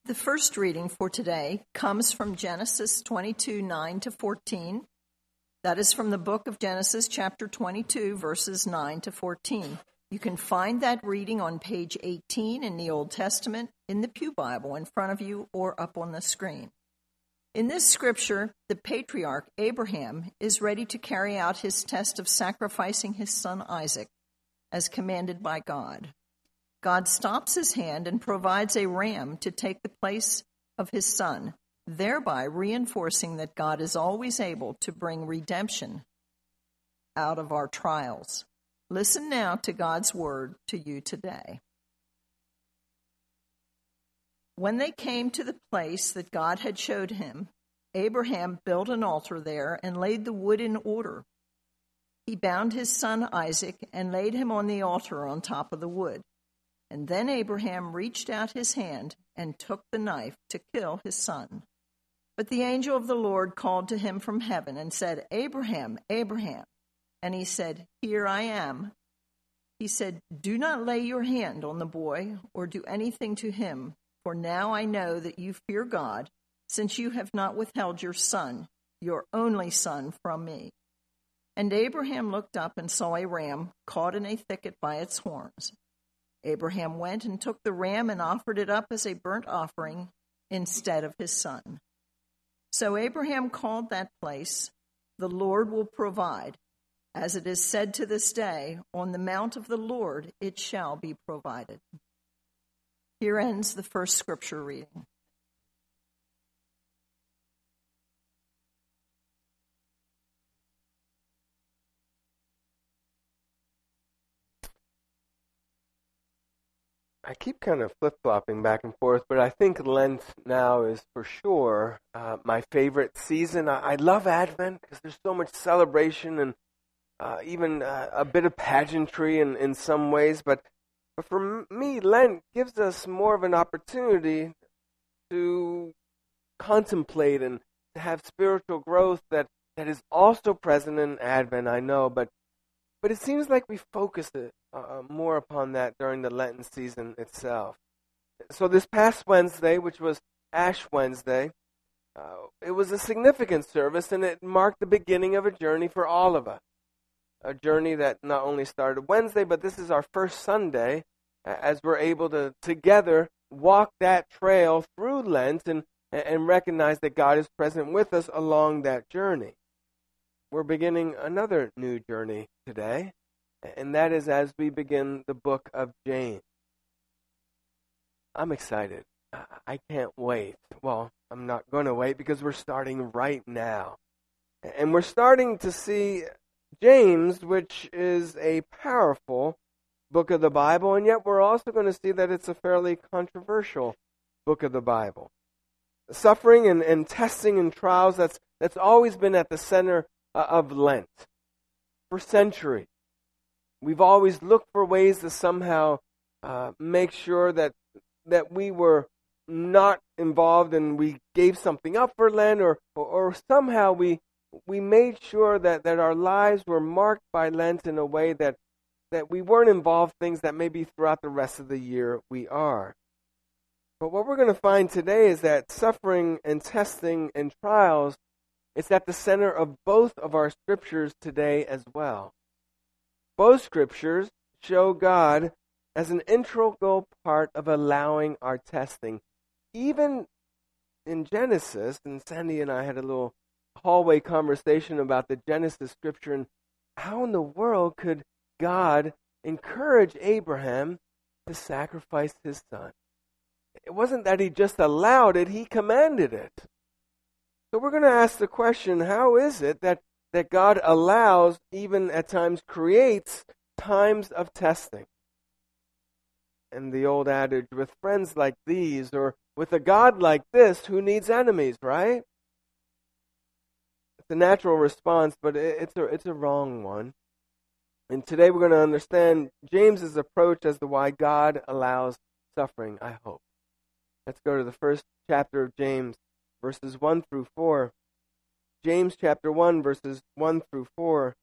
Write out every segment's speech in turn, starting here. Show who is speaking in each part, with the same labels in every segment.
Speaker 1: The first reading for today comes from Genesis 22, 9 to 14. That is from the book of Genesis, chapter 22, verses 9 to 14. You can find that reading on page 18 in the Old Testament in the Pew Bible in front of you or up on the screen. In this scripture, the patriarch Abraham is ready to carry out his test of sacrificing his son Isaac, as commanded by God. God stops his hand and provides a ram to take the place of his son, thereby reinforcing that God is always able to bring redemption out of our trials. Listen now to God's word to you today. When they came to the place that God had showed him, Abraham built an altar there and laid the wood in order. He bound his son Isaac and laid him on the altar on top of the wood. And then Abraham reached out his hand and took the knife to kill his son. But the angel of the Lord called to him from heaven and said, "Abraham, Abraham." And he said, "Here I am." He said, "Do not lay your hand on the boy or do anything to him, for now I know that you fear God, since you have not withheld your son, your only son, from me." And Abraham looked up and saw a ram caught in a thicket by its horns. Abraham went and took the ram and offered it up as a burnt offering instead of his son. So Abraham called that place, "The Lord will provide." As it is said to this day, "On the mount of the Lord it shall be provided." Here ends the first scripture reading.
Speaker 2: I keep kind of flip-flopping back and forth, but I think Lent now is for sure my favorite season. I love Advent because there's so much celebration and even a bit of pageantry in some ways. But for me, Lent gives us more of an opportunity to contemplate and to have spiritual growth that is also present in Advent, I know. But it seems like we focus it more upon that during the Lenten season itself. So this past Wednesday, which was Ash Wednesday, it was a significant service, and it marked the beginning of a journey for all of us. A journey that not only started Wednesday, but this is our first Sunday as we're able to together walk that trail through Lent and recognize that God is present with us along that journey. We're beginning another new journey today, and that is as we begin the book of James. I'm excited. I can't wait. Well, I'm not going to wait because we're starting right now. And we're starting to see James, which is a powerful book of the Bible, and yet we're also going to see that it's a fairly controversial book of the Bible. Suffering and testing and trials, that's always been at the center of Lent for centuries. We've always looked for ways to somehow make sure that we were not involved and we gave something up for Lent, or somehow we made sure that our lives were marked by Lent in a way that we weren't involved in things that maybe throughout the rest of the year we are. But what we're going to find today is that suffering and testing and trials is at the center of both of our scriptures today as well. Both scriptures show God as an integral part of allowing our testing. Even in Genesis, and Sandy and I had a little hallway conversation about the Genesis scripture and how in the world could God encourage Abraham to sacrifice his son. It wasn't that he just allowed it, he commanded it. So we're going to ask the question, how is it that God allows, even at times creates, times of testing? And the old adage, with friends like these, or with a God like this, who needs enemies, right? It's a natural response, but it's a wrong one. And today we're going to understand James's approach as to why God allows suffering, I hope. Let's go to the first chapter of James, verses 1 through 4. James chapter 1, verses 1 through 4.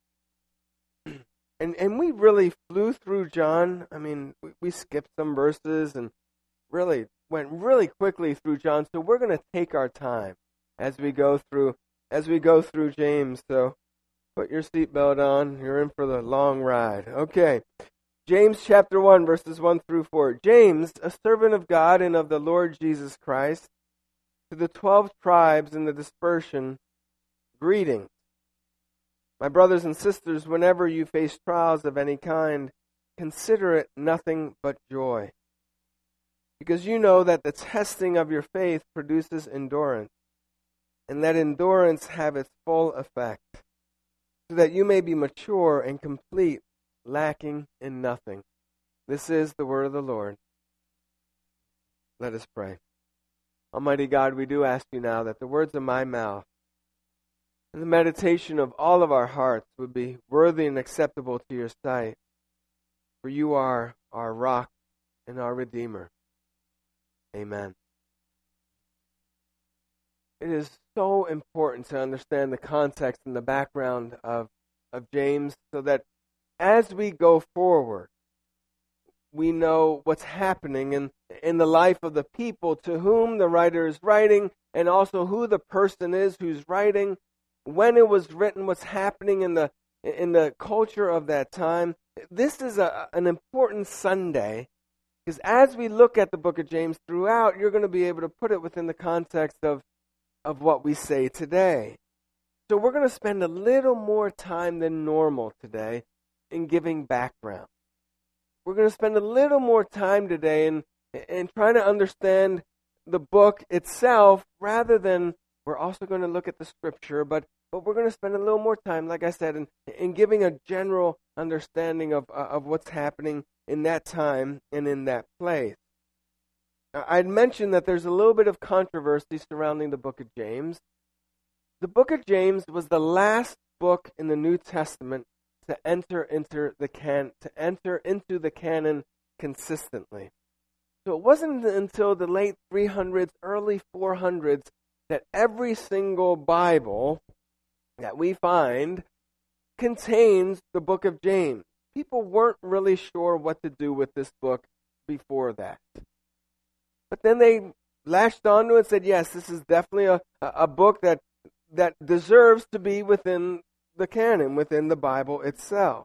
Speaker 2: And we really flew through John. I mean, we skipped some verses, and really, went really quickly through John, so we're going to take our time as we go through James. So put your seatbelt on. You're in for the long ride. Okay. James chapter 1, verses 1 through 4. James, a servant of God and of the Lord Jesus Christ, to the 12 tribes in the dispersion, greetings. My brothers and sisters, whenever you face trials of any kind, consider it nothing but joy, because you know that the testing of your faith produces endurance, and let endurance have its full effect, so that you may be mature and complete, lacking in nothing. This is the word of the Lord. Let us pray. Almighty God, we do ask you now that the words of my mouth and the meditation of all of our hearts would be worthy and acceptable to your sight, for you are our rock and our Redeemer. Amen. It is so important to understand the context and the background of James, so that as we go forward, we know what's happening in the life of the people to whom the writer is writing, and also who the person is who's writing, when it was written, what's happening in the culture of that time. This is an important Sunday, because as we look at the book of James throughout, you're going to be able to put it within the context of what we say today. So we're going to spend a little more time than normal today in giving background. We're going to spend a little more time today in trying to understand the book itself, rather than, we're also going to look at the scripture, but we're going to spend a little more time, like I said, in giving a general understanding of what's happening in that time and in that place. I'd mentioned that there's a little bit of controversy surrounding the book of James. The book of James was the last book in the New Testament to enter into the canon consistently. So it wasn't until the late 300s, early 400s, that every single Bible that we find contains the book of James. People weren't really sure what to do with this book before that. But then they latched onto it and said, yes, this is definitely a book that deserves to be within the canon, within the Bible itself.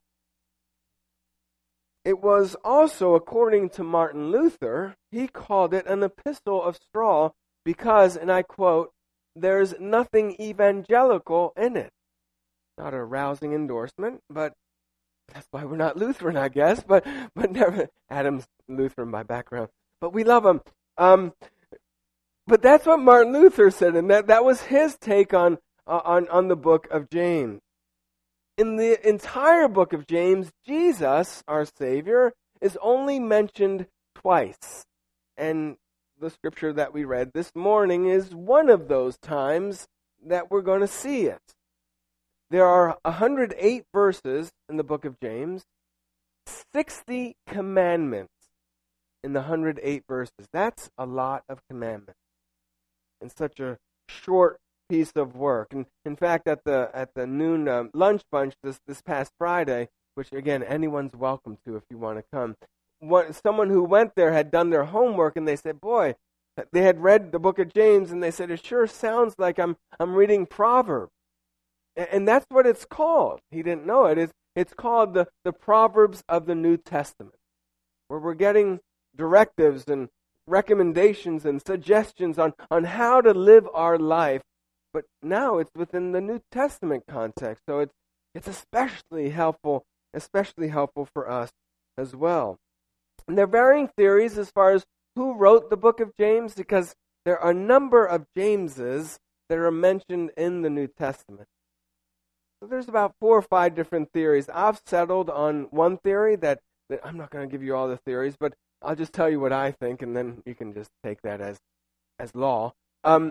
Speaker 2: It was also, according to Martin Luther, he called it an epistle of straw because, and I quote, there's nothing evangelical in it. Not a rousing endorsement, but that's why we're not Lutheran, I guess. But never, Adam's Lutheran by background, but we love him. But that's what Martin Luther said, and that was his take on the book of James. In the entire book of James, Jesus, our Savior, is only mentioned twice. And the scripture that we read this morning is one of those times that we're going to see it. There are 108 verses in the book of James, 60 commandments in the 108 verses. That's a lot of commandments in such a short piece of work. And in fact, at the noon lunch bunch this past Friday, which again anyone's welcome to if you want to come, someone who went there had done their homework, and they said, boy, they had read the book of James, and they said, it sure sounds like I'm reading Proverbs. And that's what it's called. He didn't know it. It's called the Proverbs of the New Testament, where we're getting directives and recommendations and suggestions on how to live our life. But now it's within the New Testament context, so it's especially helpful for us as well. And there are varying theories as far as who wrote the book of James, because there are a number of Jameses that are mentioned in the New Testament. So there's about 4 or 5 different theories. I've settled on one theory that I'm not going to give you all the theories, but I'll just tell you what I think, and then you can just take that as law. I'm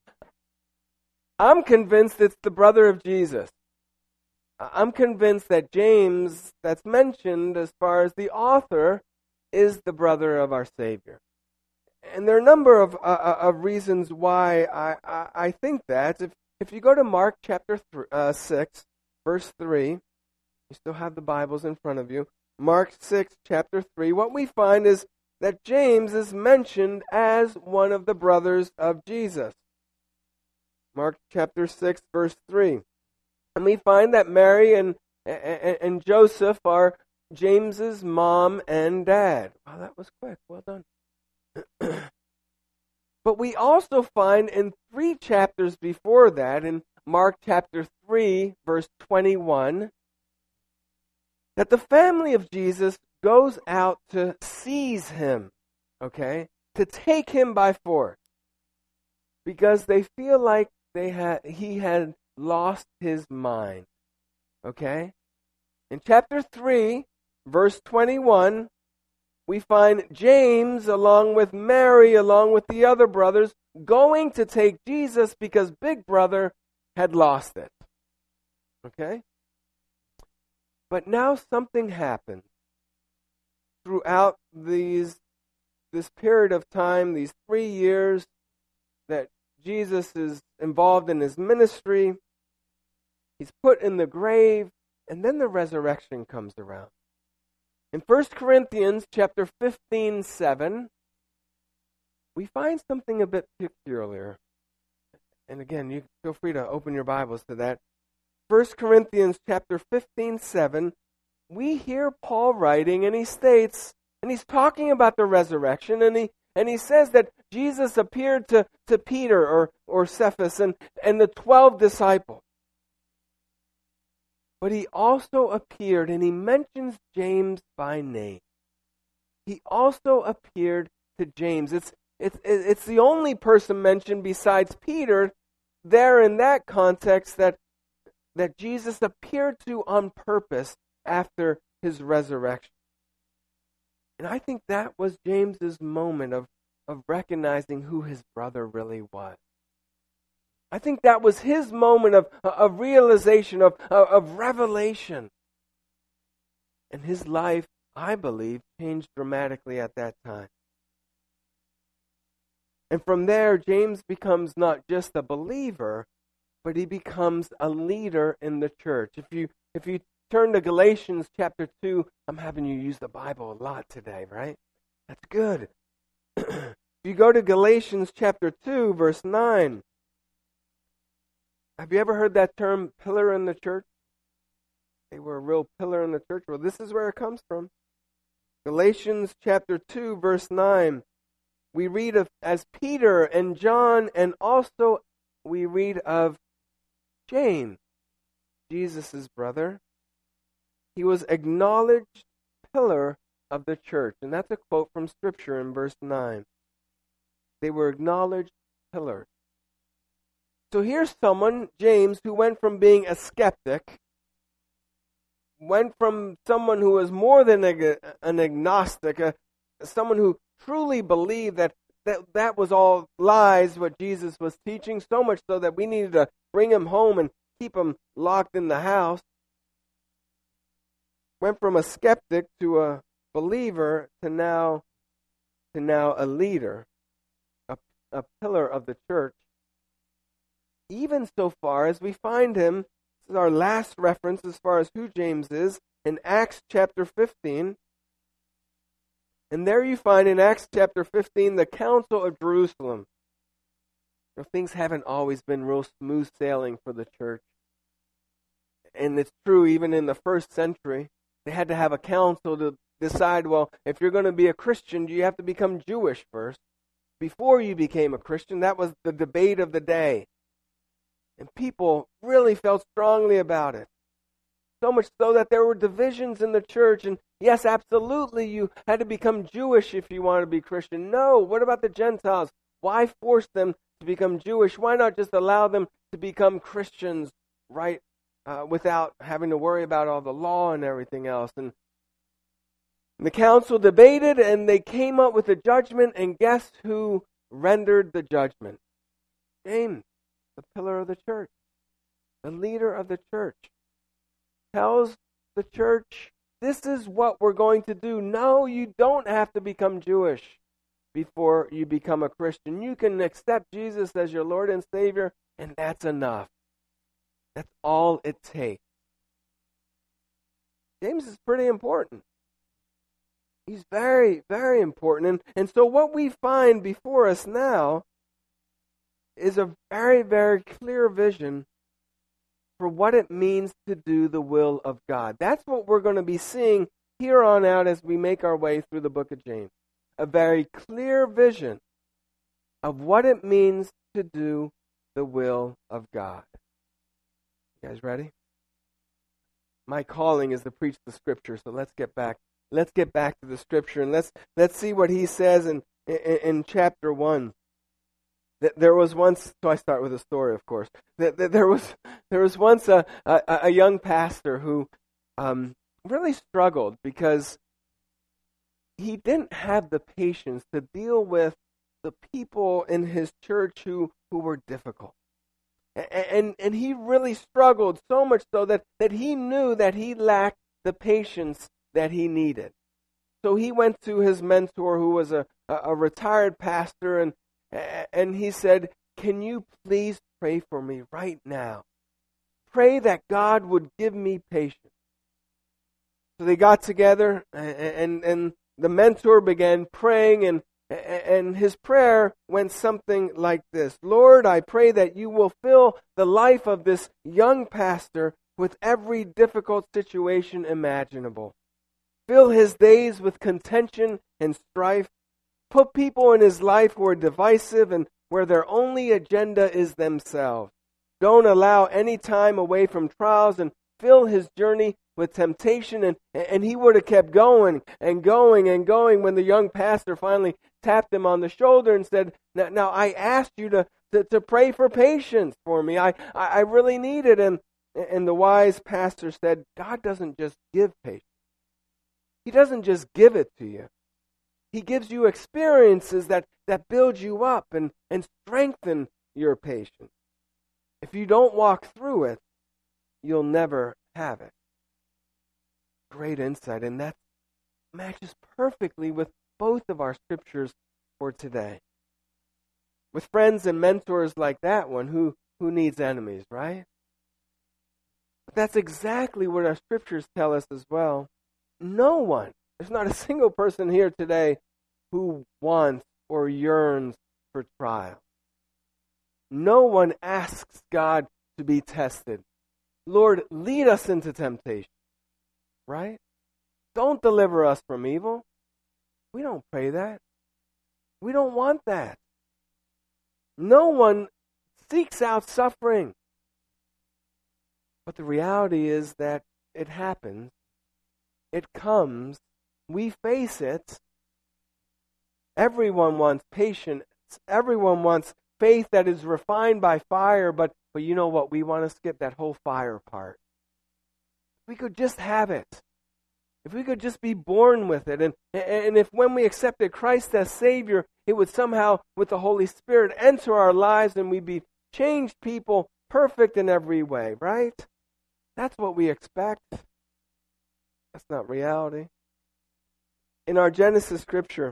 Speaker 2: convinced it's the brother of Jesus. I'm convinced that James, that's mentioned as far as the author, is the brother of our Savior. And there are a number of reasons why I think that. If you go to Mark chapter 6, verse 3, you still have the Bibles in front of you. Mark 6, chapter 3, what we find is that James is mentioned as one of the brothers of Jesus. Mark chapter 6, verse 3. And we find that Mary and Joseph are James's mom and dad. Wow, that was quick. Well done. But we also find in 3 chapters before that, in Mark chapter 3, verse 21, that the family of Jesus goes out to seize him, okay, to take him by force, because they feel like he had lost his mind, okay? In chapter 3, verse 21, we find James, along with Mary, along with the other brothers, going to take Jesus because Big Brother had lost it, okay? But now something happened throughout this period of time, these 3 years that Jesus is involved in his ministry. He's put in the grave, and then the resurrection comes around. In 1 Corinthians chapter 15:7, we find something a bit peculiar. And again, you feel free to open your Bibles to that. 1 Corinthians chapter 15:7, we hear Paul writing, and he states, and he's talking about the resurrection, and he says that Jesus appeared to Peter or Cephas and the 12 disciples. But he also appeared, and he mentions James by name. He also appeared to James. It's the only person mentioned besides Peter there in that context that Jesus appeared to on purpose after his resurrection. And I think that was James's moment of recognizing who his brother really was. I think that was his moment of realization, of revelation. And his life, I believe, changed dramatically at that time. And from there, James becomes not just a believer, but he becomes a leader in the church. If you turn to Galatians chapter 2, I'm having you use the Bible a lot today, right? That's good. If you go to Galatians chapter 2, verse 9, have you ever heard that term, pillar in the church? They were a real pillar in the church. Well, this is where it comes from. Galatians chapter 2, verse 9. We read of as Peter and John, and also we read of James, Jesus' brother. He was acknowledged pillar of the church. And that's a quote from Scripture in verse 9. They were acknowledged pillars. So here's someone, James, who went from being a skeptic, went from someone who was more than an agnostic, someone who truly believed that was all lies, what Jesus was teaching, so much so that we needed to bring him home and keep him locked in the house. Went from a skeptic to a believer to now a leader, a pillar of the church. Even so far as we find him, this is our last reference as far as who James is, in Acts chapter 15. And there you find in Acts chapter 15 the Council of Jerusalem. You know, things haven't always been real smooth sailing for the church. And it's true even in the first century. They had to have a council to decide, well, if you're going to be a Christian, do you have to become Jewish first? Before you became a Christian, that was the debate of the day. And people really felt strongly about it. So much so that there were divisions in the church. And yes, absolutely, you had to become Jewish if you wanted to be Christian. No, what about the Gentiles? Why force them to become Jewish? Why not just allow them to become Christians, right, without having to worry about all the law and everything else? And the council debated, and they came up with a judgment, and guess who rendered the judgment? James, the pillar of the church, the leader of the church, tells the church, this is what we're going to do. No, you don't have to become Jewish before you become a Christian. You can accept Jesus as your Lord and Savior, and that's enough. That's all it takes. James is pretty important. He's very, very important. And so what we find before us now is a very, very clear vision for what it means to do the will of God. That's what we're going to be seeing here on out as we make our way through the book of James. A very clear vision of what it means to do the will of God. You guys ready? My calling is to preach the Scripture, so let's get back to the Scripture, and let's see what he says in chapter 1. There was once, so I start with a story, of course. There was once a young pastor who really struggled because he didn't have the patience to deal with the people in his church who were difficult. And he really struggled so much so that he knew that he lacked the patience that he needed. So he went to his mentor, who was a retired pastor, and he said, "Can you please pray for me right now? Pray that God would give me patience." So they got together, and the mentor began praying, and his prayer went something like this: "Lord, I pray that you will fill the life of this young pastor with every difficult situation imaginable. Fill his days with contention and strife. Put people in his life who are divisive and where their only agenda is themselves. Don't allow any time away from trials, and fill his journey with temptation." And he would have kept going and going and going when the young pastor finally tapped him on the shoulder and said, Now I asked you to pray for patience for me. I really need it. And the wise pastor said, God doesn't just give patience. He doesn't just give it to you. He gives you experiences that build you up and strengthen your patience. If you don't walk through it, you'll never have it. Great insight, and that matches perfectly with both of our scriptures for today. With friends and mentors like that one, who needs enemies, right? But that's exactly what our scriptures tell us as well. No one, there's not a single person here today who wants or yearns for trial. No one asks God to be tested. Lord, lead us into temptation. Right? Don't deliver us from evil. We don't pray that. We don't want that. No one seeks out suffering. But the reality is that it happens. It comes. We face it. Everyone wants patience. Everyone wants faith that is refined by fire. But you know what? We want to skip that whole fire part. We could just have it. If we could just be born with it, and if when we accepted Christ as Savior, it would somehow, with the Holy Spirit, enter our lives and we'd be changed people, perfect in every way, right? That's what we expect. That's not reality. In our Genesis scripture,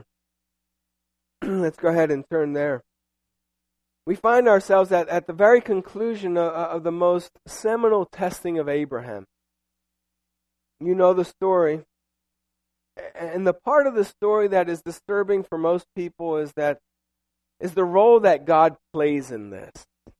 Speaker 2: let's go ahead and turn there. We find ourselves at the very conclusion of the most seminal testing of Abraham. You know the story. And the part of the story that is disturbing for most people is the role that God plays in this.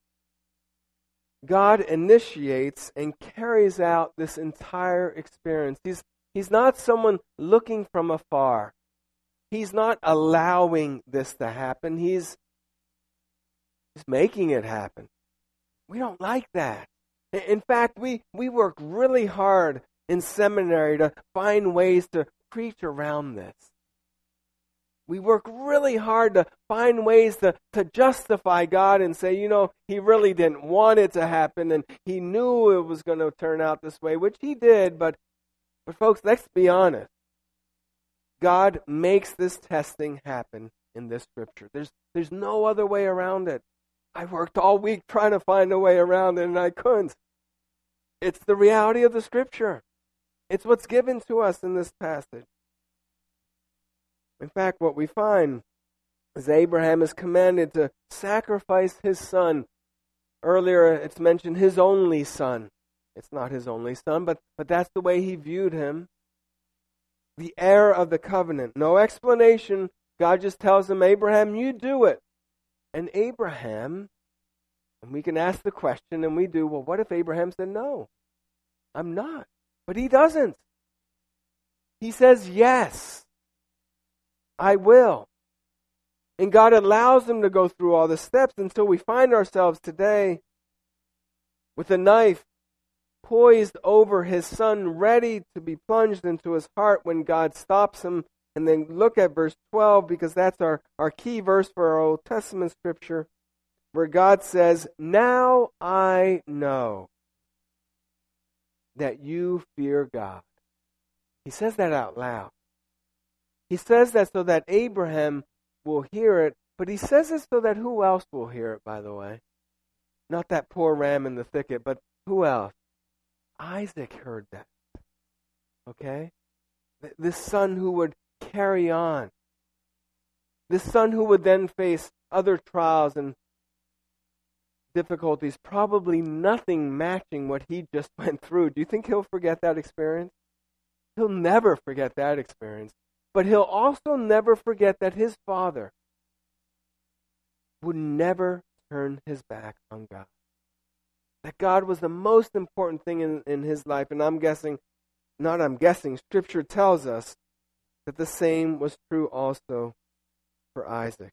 Speaker 2: God initiates and carries out this entire experience. He's not someone looking from afar. He's not allowing this to happen. He's making it happen. We don't like that. In fact, we work really hard in seminary to find ways to preach around this. We work really hard to find ways to justify God and say, He really didn't want it to happen and He knew it was going to turn out this way, which He did, but folks, let's be honest. God makes this testing happen in this scripture. There's no other way around it. I worked all week trying to find a way around it and I couldn't. It's the reality of the scripture. It's what's given to us in this passage. In fact, what we find is Abraham is commanded to sacrifice his son. Earlier, it's mentioned his only son. It's not his only son, but that's the way he viewed him. the heir of the covenant. No explanation. God just tells him, Abraham, you do it. And Abraham, and we can ask the question, and we do, well, what if Abraham said, no, I'm not? But he doesn't. He says, yes, I will. And God allows him to go through all the steps until we find ourselves today with a knife poised over his son, ready to be plunged into his heart when God stops him. And then look at verse 12, because that's our key verse for our Old Testament scripture, where God says, now I know that you fear God. He says that out loud. He says that so that Abraham will hear it, but he says it so that who else will hear it, by the way? Not that poor ram in the thicket, but who else? Isaac heard that. Okay? This son who would carry on. This son who would then face other trials and difficulties, probably nothing matching what he just went through. Do you think he'll forget that experience? He'll never forget that experience. But he'll also never forget that his father would never turn his back on God. That God was the most important thing in his life. And Scripture tells us that the same was true also for Isaac.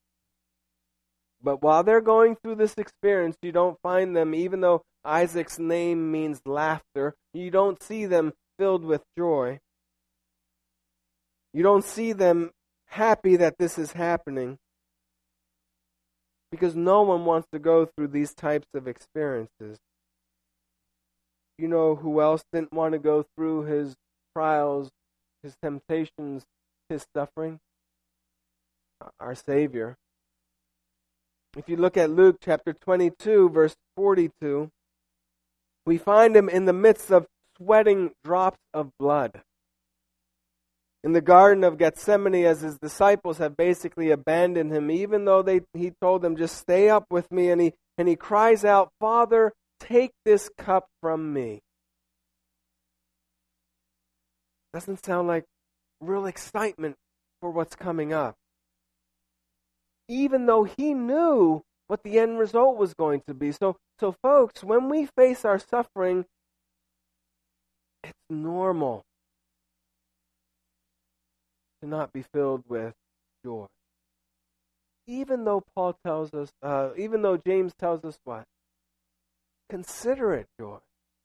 Speaker 2: But while they're going through this experience, you don't find them, even though Isaac's name means laughter, you don't see them filled with joy. You don't see them happy that this is happening, because no one wants to go through these types of experiences. You know who else didn't want to go through his trials, his temptations, his suffering? Our Savior. If you look at Luke chapter 22, verse 42, we find him in the midst of sweating drops of blood. In the Garden of Gethsemane, as his disciples have basically abandoned him, even though he told them, just stay up with me, and he cries out, Father, take this cup from me. Doesn't sound like real excitement for what's coming up. Even though he knew what the end result was going to be. So folks, when we face our suffering, it's normal to not be filled with joy. Even though James tells us what? Consider it joy.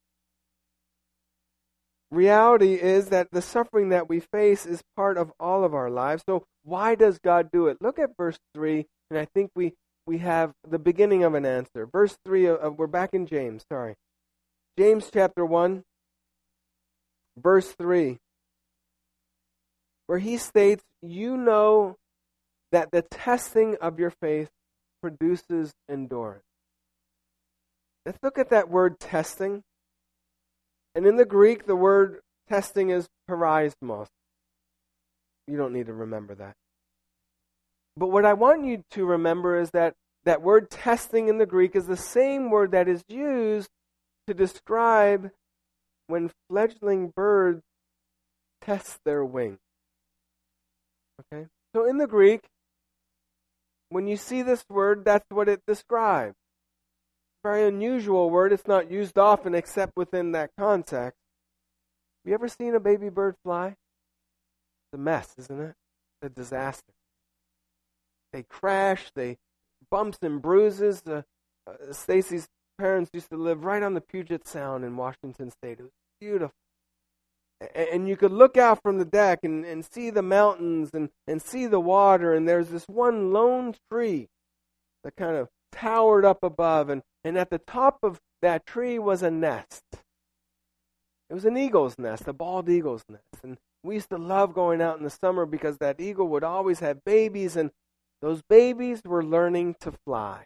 Speaker 2: Reality is that the suffering that we face is part of all of our lives. So why does God do it? Look at verse 3, and I think we have the beginning of an answer. Verse 3, we're back in James, sorry. James chapter 1, verse 3, where he states, you know that the testing of your faith produces endurance. Let's look at that word testing. And in the Greek, the word testing is perismos. You don't need to remember that. But what I want you to remember is that that word testing in the Greek is the same word that is used to describe when fledgling birds test their wings. Okay? So in the Greek, when you see this word, that's what it describes. Very unusual word. It's not used often except within that context. Have you ever seen a baby bird fly? It's a mess, isn't it? It's a disaster. They crash, they bumps and bruises. Stacy's parents used to live right on the Puget Sound in Washington State. It was beautiful. And you could look out from the deck and see the mountains and see the water, and there's this one lone tree that kind of towered up above, and at the top of that tree was a nest. It was an eagle's nest, a bald eagle's nest. And we used to love going out in the summer because that eagle would always have babies, and those babies were learning to fly.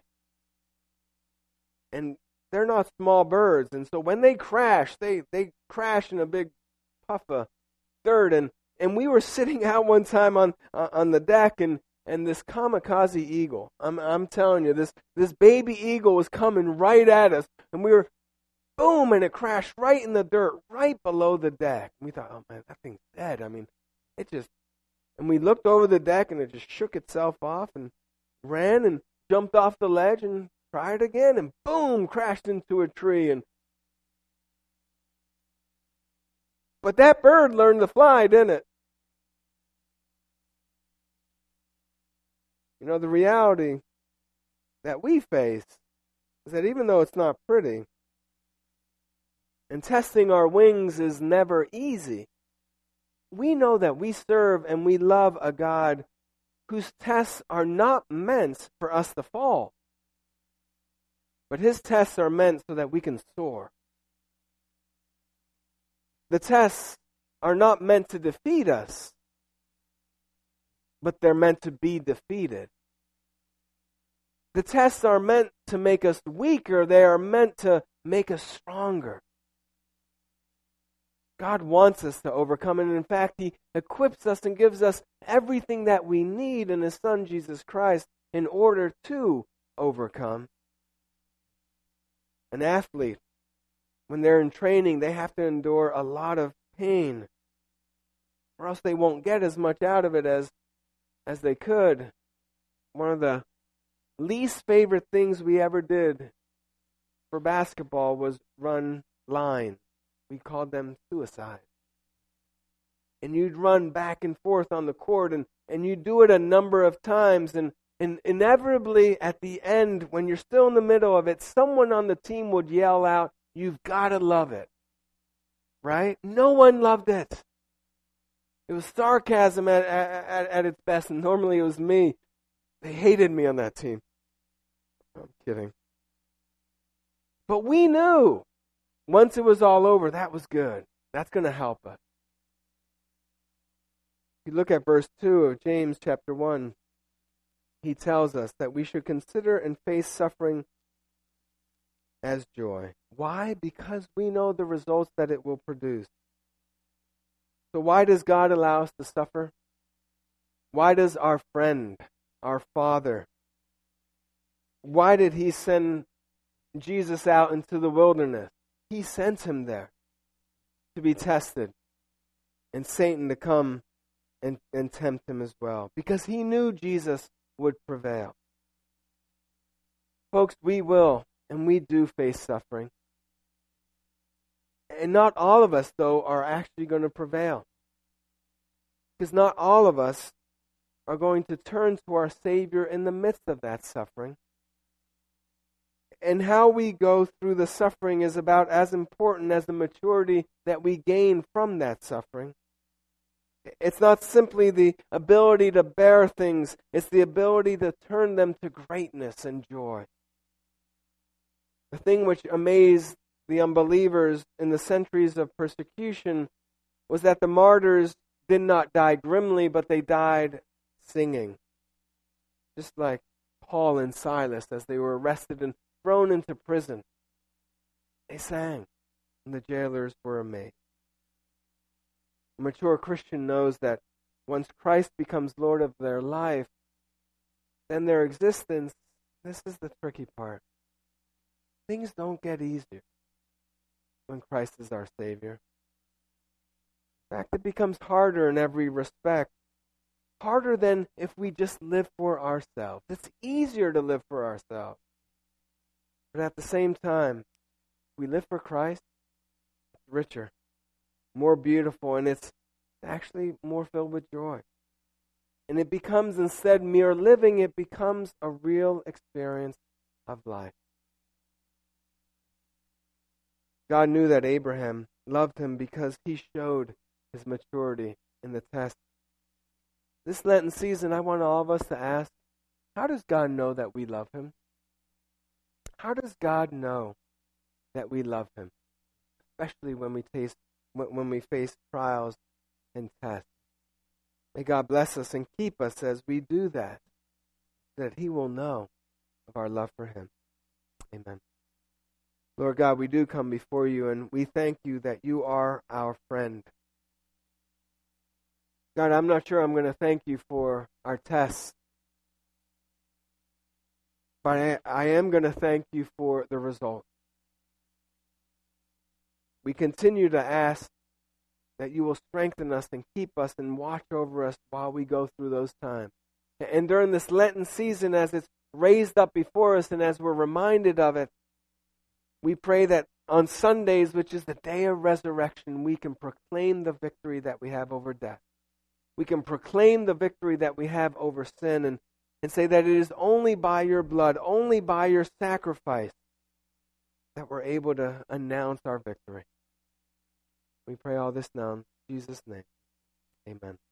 Speaker 2: And they're not small birds, and so when they crash, they crash in a big puff of dirt. And we were sitting out one time on the deck, and this kamikaze eagle, I'm telling you, this baby eagle was coming right at us, and we were, boom, and it crashed right in the dirt, right below the deck. We thought, oh man, that thing's dead. I mean, And we looked over the deck and it just shook itself off and ran and jumped off the ledge and tried again and boom, crashed into a tree. But that bird learned to fly, didn't it? You know, the reality that we face is that even though it's not pretty, and testing our wings is never easy, we know that we serve and we love a God whose tests are not meant for us to fall, but His tests are meant so that we can soar. The tests are not meant to defeat us, but they're meant to be defeated. The tests are meant to make us weaker. They are meant to make us stronger. God wants us to overcome, and in fact, He equips us and gives us everything that we need in His Son, Jesus Christ, in order to overcome. An athlete, when they're in training, they have to endure a lot of pain, or else they won't get as much out of it as they could. One of the least favorite things we ever did for basketball was run lines. We called them suicide. And you'd run back and forth on the court, and you'd do it a number of times, and inevitably at the end, when you're still in the middle of it, someone on the team would yell out, "You've got to love it." Right? No one loved it. It was sarcasm at its best, and normally it was me. They hated me on that team. I'm kidding. But we knew once it was all over, that was good. That's going to help us. If you look at verse 2 of James chapter 1, he tells us that we should consider and face suffering as joy. Why? Because we know the results that it will produce. So why does God allow us to suffer? Why does our friend, our Father, why did He send Jesus out into the wilderness? He sent Him there to be tested and Satan to come and tempt Him as well, because He knew Jesus would prevail. Folks, we will and we do face suffering. And not all of us, though, are actually going to prevail. Because not all of us are going to turn to our Savior in the midst of that suffering. And how we go through the suffering is about as important as the maturity that we gain from that suffering. It's not simply the ability to bear things, it's the ability to turn them to greatness and joy. The thing which amazed the unbelievers in the centuries of persecution was that the martyrs did not die grimly, but they died singing. Just like Paul and Silas as they were arrested and thrown into prison. They sang, and the jailers were amazed. A mature Christian knows that once Christ becomes Lord of their life, then their existence, this is the tricky part, things don't get easier when Christ is our Savior. In fact, it becomes harder in every respect. Harder than if we just live for ourselves. It's easier to live for ourselves. But at the same time, if we live for Christ, it's richer, more beautiful, and it's actually more filled with joy. And it becomes, instead mere living, it becomes a real experience of life. God knew that Abraham loved him because he showed his maturity in the test. This Lenten season, I want all of us to ask, how does God know that we love Him? How does God know that we love Him? Especially when we face trials and tests. May God bless us and keep us as we do that He will know of our love for Him. Amen. Lord God, we do come before You, and we thank You that You are our friend. God, I'm not sure I'm going to thank You for our tests, but I am going to thank You for the result. We continue to ask that you will strengthen us and keep us and watch over us while we go through those times. And during this Lenten season, as it's raised up before us and as we're reminded of it, we pray that on Sundays, which is the day of resurrection, we can proclaim the victory that we have over death. We can proclaim the victory that we have over sin and say that it is only by your blood, only by your sacrifice, that we're able to announce our victory. We pray all this now in Jesus' name. Amen.